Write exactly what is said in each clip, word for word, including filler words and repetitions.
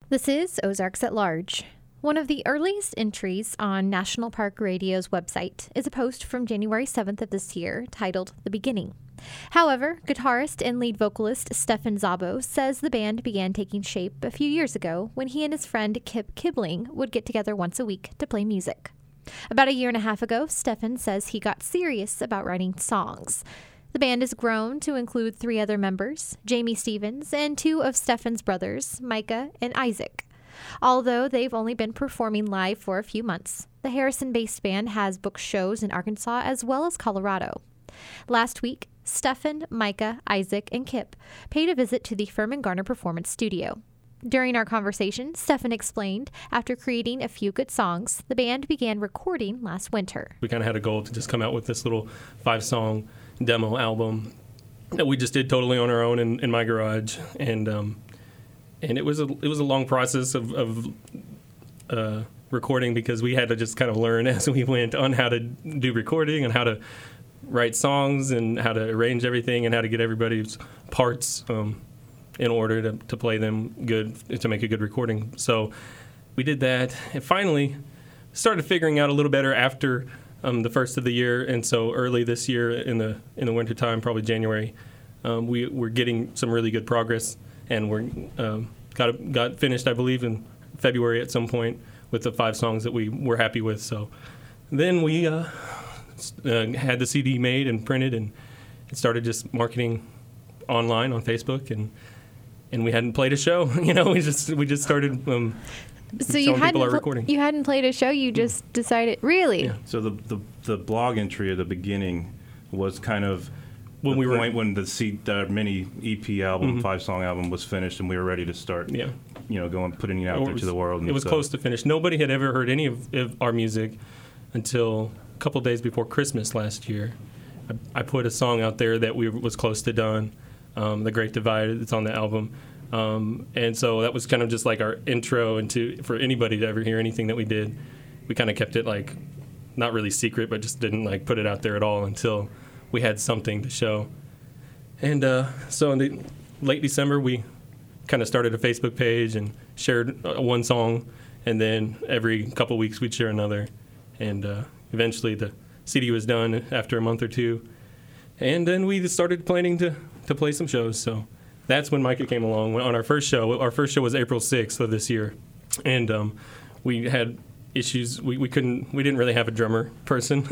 This is Ozarks at Large. One of the earliest entries on National Park Radio's website is a post from January seventh of this year titled The Beginning. However, guitarist and lead vocalist Stefan Szabo says the band began taking shape a few years ago when he and his friend Kip Kibling would get together once a week to play music. About a year and a half ago, Stefan says he got serious about writing songs. The band has grown to include three other members, Jamie Stevens, and two of Stefan's brothers, Micah and Isaac. Although they've only been performing live for a few months, the Harrison-based band has booked shows in Arkansas as well as Colorado. Last week, Stefan, Micah, Isaac, and Kip paid a visit to the Furman Garner Performance Studio. During our conversation, Stefan explained after creating a few good songs, the band began recording last winter. We kind of had a goal to just come out with this little five-song demo album that we just did totally on our own in, in my garage, and um, and it was a it was a long process of, of uh, recording because we had to just kind of learn as we went on how to do recording and how to write songs and how to arrange everything and how to get everybody's parts um, in order to, to play them good, to make a good recording. So we did that and finally started figuring out a little better after um, the first of the year. And so early this year in the in the wintertime, probably January, um, we were getting some really good progress, and we're um, got got finished, I believe, in February at some point with the five songs that we were happy with. So then we uh, uh, had the C D made and printed and started just marketing online on Facebook, and and we hadn't played a show. You know, we just we just started. Um, so you hadn't pl- you hadn't played a show. You just decided, really. Yeah. So the, the the blog entry at the beginning was kind of when the we point were when the C, the mini E P album, mm-hmm. five song album, was finished, and we were ready to start. Yeah. You know, going putting it out It there was, to the world. And it was stuff. close to finished. Nobody had ever heard any of, of our music until a couple days before Christmas last year. I, I put a song out there that we was close to done, um, "The Great Divide." It's on the album. Um, and so that was kind of just like our intro into for anybody to ever hear anything that we did. We kind of kept it like not really secret, but just didn't like put it out there at all until we had something to show. And uh, so in the late December, we kind of started a Facebook page and shared uh, one song, and then every couple weeks we'd share another. And uh, eventually the C D was done after a month or two, and then we started planning to, to play some shows. So that's when Micah came along on our first show. Our first show was April sixth of this year, and um, we had issues. We, we couldn't. We didn't really have a drummer person,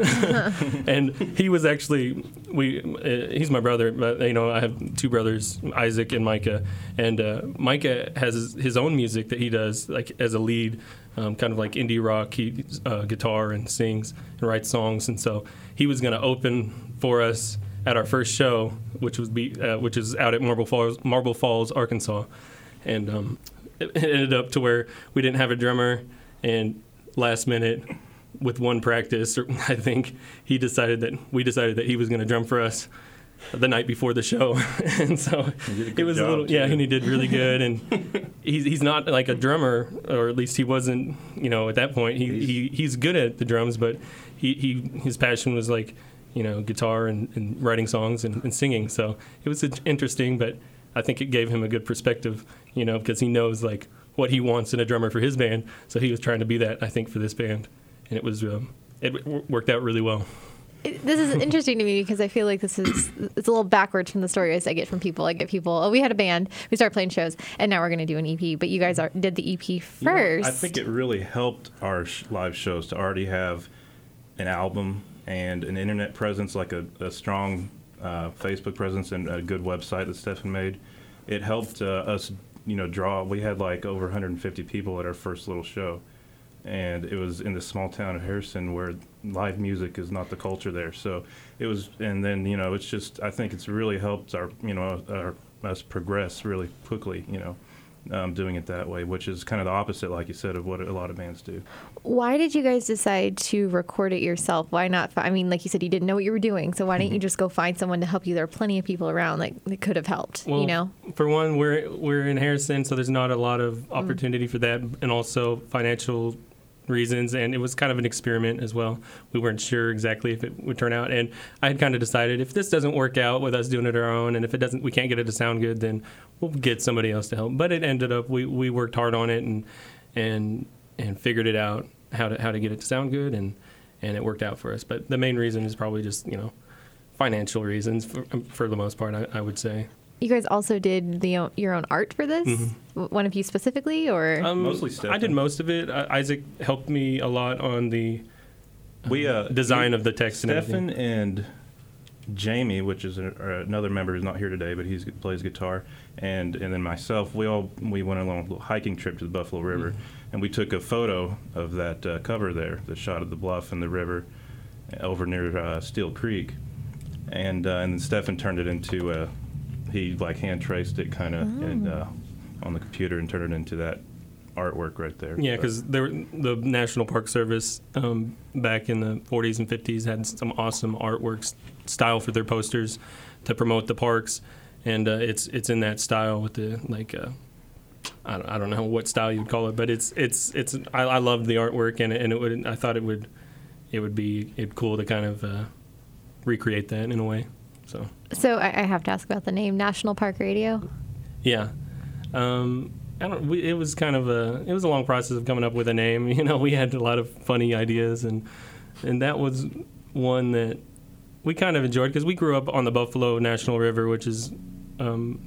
and he was actually we. Uh, he's my brother, but you know I have two brothers, Isaac and Micah, and uh, Micah has his, his own music that he does like as a lead, um, kind of like indie rock. He uh, guitar and sings and writes songs, and so he was going to open for us at our first show, which was be uh, which is out at Marble Falls, Marble Falls, Arkansas, and um, it ended up to where we didn't have a drummer, and last minute, with one practice, I think he decided that we decided that he was going to drum for us the night before the show, and so it was a little too. yeah, and he did really good, and he's he's not like a drummer, or at least he wasn't, you know, at that point. He he he's good at the drums, but he, he his passion was like, you know, guitar and, and writing songs and, and singing. So it was interesting, but I think it gave him a good perspective, you know, because he knows like what he wants in a drummer for his band. So he was trying to be that, I think, for this band, and it was um, it w- worked out really well. It, this is interesting to me because I feel like this is it's a little backwards from the stories I get from people. I get people, oh, we had a band, we started playing shows, and now we're going to do an E P. But you guys are, did the E P first. You know, I think it really helped our sh- live shows to already have an album and an internet presence, like a, a strong uh, Facebook presence and a good website that Stefan made. It helped uh, us, you know, draw. We had like over one hundred fifty people at our first little show, and it was in the small town of Harrison where live music is not the culture there. So it was, and then you know, it's just I think it's really helped our, you know, our, us progress really quickly, you know. Um, doing it that way, which is kind of the opposite, like you said, of what a lot of bands do. Why did you guys decide to record it yourself? Why not? I mean, like you said, you didn't know what you were doing, so why didn't you just go find someone to help you? There are plenty of people around like that could have helped. Well, you know, for one, we're we're in Harrison, so there's not a lot of opportunity mm. for that, and also financial reasons, and it was kind of an experiment as well. We weren't sure exactly if it would turn out, and I had kind of decided if this doesn't work out with us doing it our own, and if it doesn't, we can't get it to sound good, then we'll get somebody else to help. But it ended up we, we worked hard on it and and and figured it out how to how to get it to sound good, and and it worked out for us. But the main reason is probably just you know financial reasons for for the most part. I, I would say. You guys also did the your own art for this? Mm-hmm. One of you specifically, or? Um, Mostly Stefan. I did most of it. Uh, Isaac helped me a lot on the We uh, design we- of the text and Stefan everything. and Jamie, which is a, uh, another member who's not here today, but he plays guitar, and and then myself. We all we went along a little hiking trip to the Buffalo River, Mm-hmm. and we took a photo of that uh, cover there, the shot of the bluff and the river over near uh, Steel Creek, and uh, and then Stefan turned it into a. He like hand traced it kind of and uh, on the computer and turned it into that artwork right there. Yeah, But- because the National Park Service um, back in the forties and fifties had some awesome artwork s- style for their posters to promote the parks, and uh, it's it's in that style with the like uh, I don't, I don't know what style you'd call it, but it's it's it's I, I loved the artwork and it, and it would I thought it would it would be it cool to kind of uh, recreate that in a way. So So I, I have to ask about the name National Park Radio. yeah. Um, I don't. We, it was kind of a. It was a long process of coming up with a name. You know, we had a lot of funny ideas, and and that was one that we kind of enjoyed because we grew up on the Buffalo National River, which is um,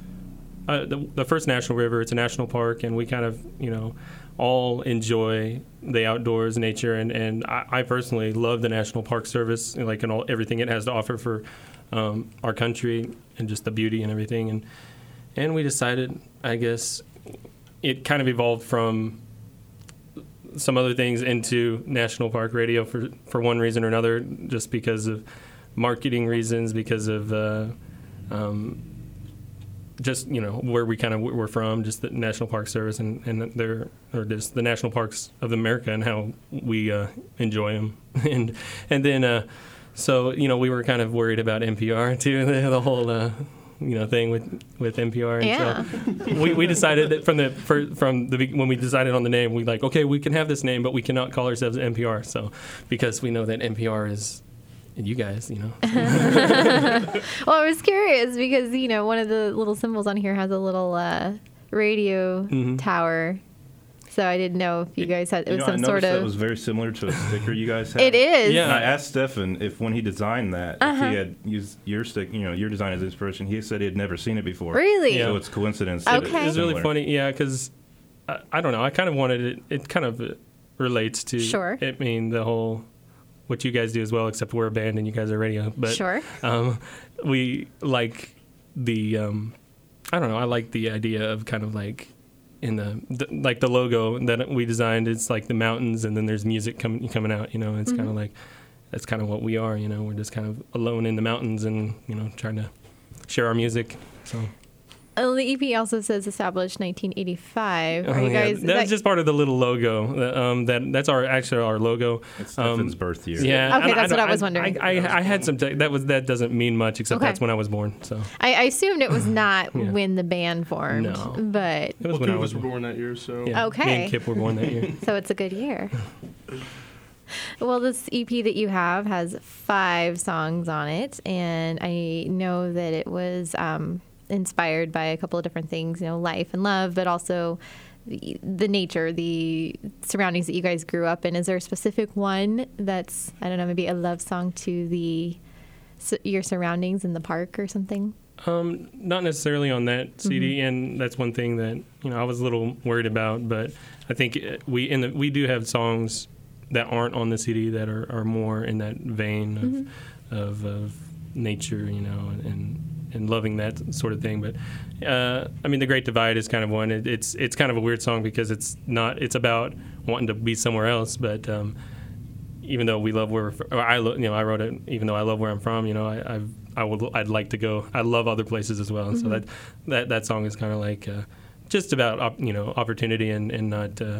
uh, the, the first national river. It's a national park, and we kind of you know all enjoy the outdoors, nature, and and I, I personally love the National Park Service, like and all everything it has to offer for um, our country and just the beauty and everything, and. And we decided, I guess, it kind of evolved from some other things into National Park Radio for, for one reason or another, just because of marketing reasons, because of uh, um, just, you know, where we kind of were from, just the National Park Service and, and their, or just the National Parks of America and how we uh, enjoy them. and and then, uh, so, you know, we were kind of worried about N P R, too, the, the whole... Uh, you know, thing with, with N P R. And Yeah. so we, we decided that from the for, from the be- when we decided on the name, we like, okay, we can have this name, but we cannot call ourselves N P R. So because we know that N P R is you guys, you know. Well, I was curious because, you know, one of the little symbols on here has a little uh, radio Mhm. tower. So I didn't know if you guys had, it You was know, some I sort noticed of... that was very similar to a sticker you guys had. It is. Yeah. And I asked Stefan if when he designed that, Uh-huh. if he had used your stick, you know, your design as inspiration. He said he had never seen it before. Really? Yeah. So it's coincidence. that Okay. It's really similar. funny, yeah, because I, I don't know. I kind of wanted it. It kind of uh, relates to. Sure. I mean, the whole what you guys do as well, except we're a band and you guys are radio. But Sure. um, we like the. Um, I don't know. I like the idea of kind of like. In the, the like the logo that we designed, it's like the mountains, and then there's music coming coming out. You know, it's Mm-hmm. kind of like that's kind of what we are. You know, we're just kind of alone in the mountains, and you know, trying to share our music. So Uh, the E P also says established nineteen eighty-five. Are Oh, you yeah. guys... is That's that- just part of the little logo. That, um, that that's our actually our logo. It's Um, Stefan's birth year. Yeah. Okay, and that's what don't- I was wondering. I, I, I had some. Te- that was that doesn't mean much, except Okay. that's when I was born. So I, I assumed it was not Yeah. when the band formed, No. but... it was Well, when two I of was us were born. born that year, so Yeah, Okay. Me and Kip were born that year. So it's a good year. Well, this E P that you have has five songs on it, and I know that it was um, inspired by a couple of different things, you know, life and love, but also the, the nature, the surroundings that you guys grew up in. Is there a specific one that's, I don't know, maybe a love song to the su- your surroundings in the park or something? Um, not necessarily on that C D, Mm-hmm. and that's one thing that you know I was a little worried about. But I think uh, we in the, we do have songs that aren't on the C D that are, are more in that vein of, Mm-hmm. of of nature, you know, and and loving that sort of thing. But uh, I mean, The Great Divide is kind of one. It, it's it's kind of a weird song because it's not. It's about wanting to be somewhere else, but. Um, even though we love where we're fr- or I, lo- you know, I wrote it. Even though I love where I'm from, you know, I, I've, I would, I'd like to go. I love other places as well. And so that, that, that song is kind of like uh, just about, op, you know, opportunity and, and not, uh,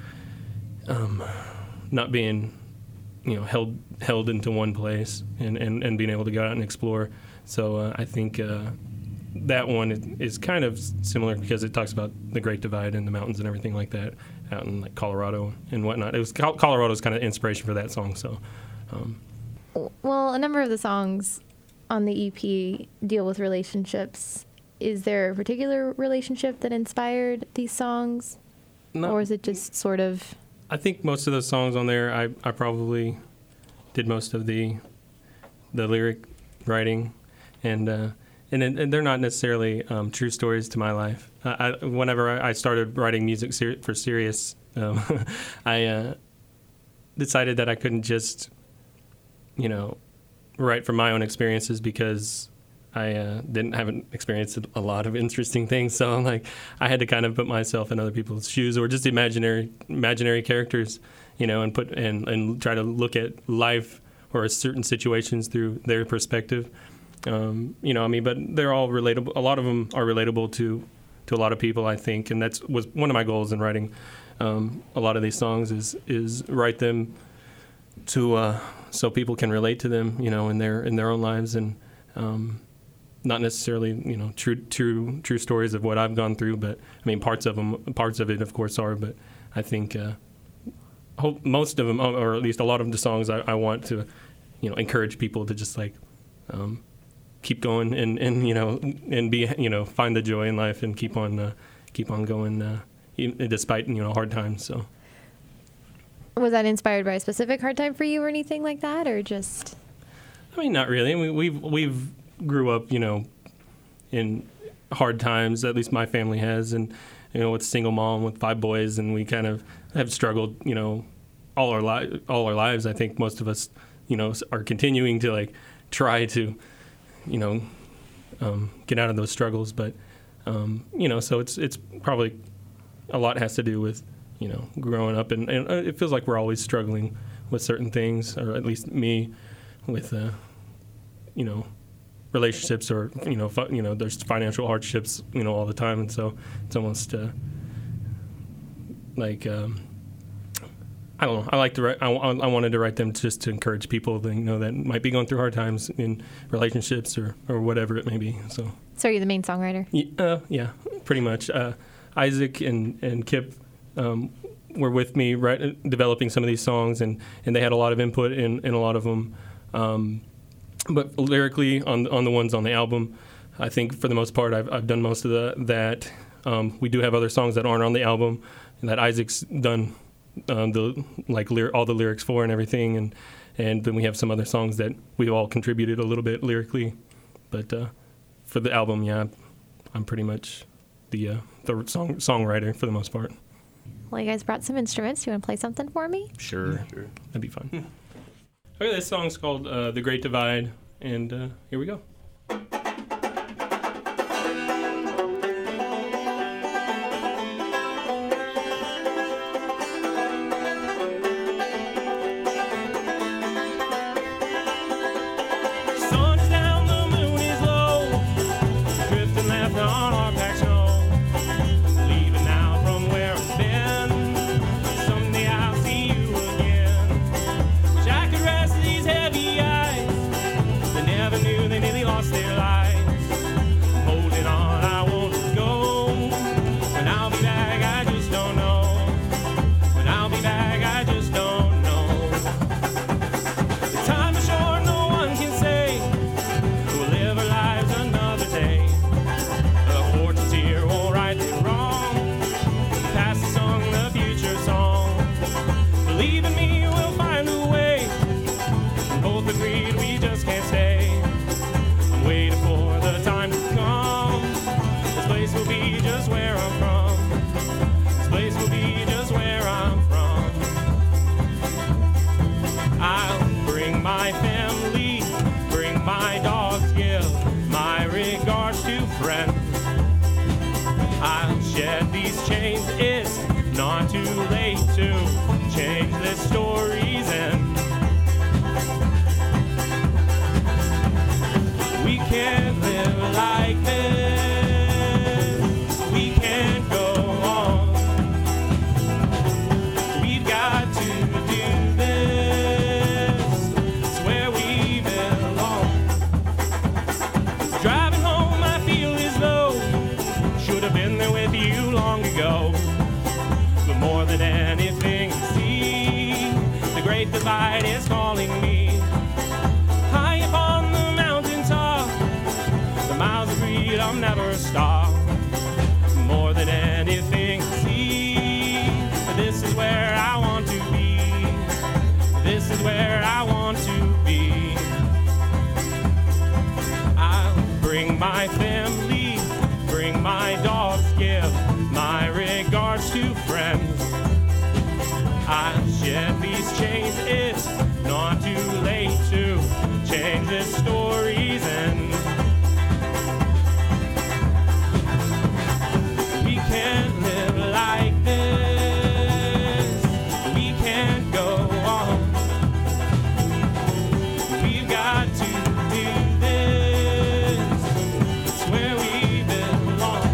um, not being, you know, held, held into one place and, and, and being able to go out and explore. So uh, I think uh, that one is, is kind of similar because it talks about the Great Divide and the mountains and everything like that out in like Colorado and whatnot. It was Colorado's kind of inspiration for that song. So, um, well, a number of the songs on the E P deal with relationships. Is there a particular relationship that inspired these songs, no, or is it just sort of? I think most of those songs on there, I, I probably did most of the the lyric writing, and. Uh, And, and they're not necessarily um, true stories to my life. Uh, I, whenever I started writing music ser- for Sirius, um, I uh, decided that I couldn't just, you know, write from my own experiences because I uh, didn't haven't experienced a lot of interesting things. So like, I had to kind of put myself in other people's shoes, or just imaginary imaginary characters, you know, and put and, and try to look at life or certain situations through their perspective. Um, you know, I mean, but they're all relatable. A lot of them are relatable to, to a lot of people, I think, and that's was one of my goals in writing um, a lot of these songs is is write them to uh, so people can relate to them, you know, in their in their own lives, and um, not necessarily, you know, true true true stories of what I've gone through, but I mean, parts of them, parts of it, of course, are. But I think uh, hope most of them, or at least a lot of the songs, I, I want to, you know, encourage people to just like. Um, keep going and, and you know and be you know find the joy in life and keep on uh, keep on going uh, despite you know hard times. So was that inspired by a specific hard time for you or anything like that, or just? I mean, not really. We, we've we've grew up you know in hard times. At least my family has, and you know with a single mom with five boys, and we kind of have struggled you know all our li- all our lives. I think most of us you know are continuing to like try to. you know, um, get out of those struggles. But, um, you know, so it's it's probably a lot has to do with, you know, growing up. And, and it feels like we're always struggling with certain things, or at least me, with, uh, you know, relationships or, you know, fu- you know, there's financial hardships, you know, all the time. And so it's almost uh, like... Um, I don't know. I like to write. I, I wanted to write them just to encourage people that you know that might be going through hard times in relationships or, or whatever it may be. So. So you're the main songwriter. Yeah, uh, yeah, pretty much. Uh, Isaac and and Kip um, were with me right, developing some of these songs, and, and they had a lot of input in, in a lot of them. Um, but lyrically, on on the ones on the album, I think for the most part, I've I've done most of the that. Um, we do have other songs that aren't on the album, and that Isaac's done. Um, the like ly- all the lyrics for and everything, and and then we have some other songs that we all contributed a little bit lyrically, but uh, for the album, yeah, I'm pretty much the uh, the song songwriter for the most part. Well, you guys brought some instruments. You want to play something for me? Sure, sure, that'd be fun. Okay, this song's called uh, "The Great Divide," and uh, here we go. Driving home, I feel this more than anything. See, the Great Divide is calling me. High upon the mountaintop, the miles of freedom never stop. More than anything, see, this is where I want to be. This is where I want to be. I'll bring my family, bring my dogs, give my regards to friends. I'll shed these chains, it's not too late to change this story's end. We can't live like this, we can't go on. We've got to do this, it's where we belong.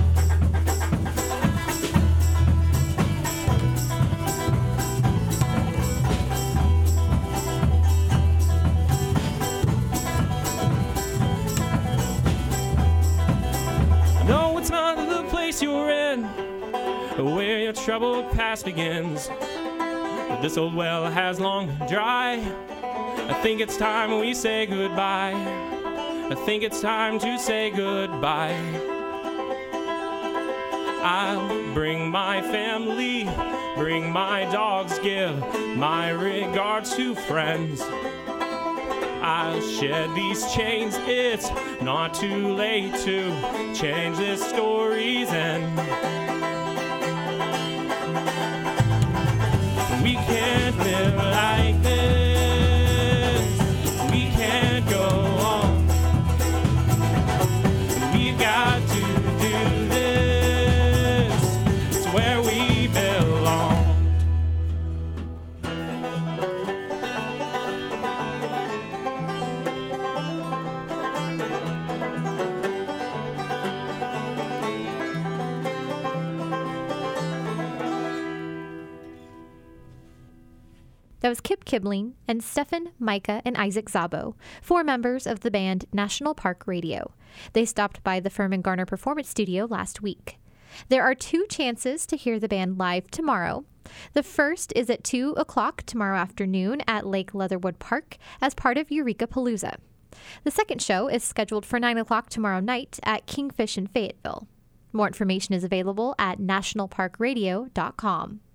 No, it's not the place you're in, where your troubled past begins. But this old well has long been dry. I think it's time we say goodbye. I think it's time to say goodbye. I'll bring my family, bring my dogs, give my regards to friends. I'll shed these chains, it's not too late to change this story's end. We can't live like this, we can't go on. We've got to do this, it's where we belong. That was Kip Kibling and Stefan, Micah, and Isaac Szabo, four members of the band National Park Radio. They stopped by the Furman Garner Performance Studio last week. There are two chances to hear the band live tomorrow. The first is at two o'clock tomorrow afternoon at Lake Leatherwood Park as part of Eureka Palooza. The second show is scheduled for nine o'clock tomorrow night at Kingfish in Fayetteville. More information is available at national park radio dot com.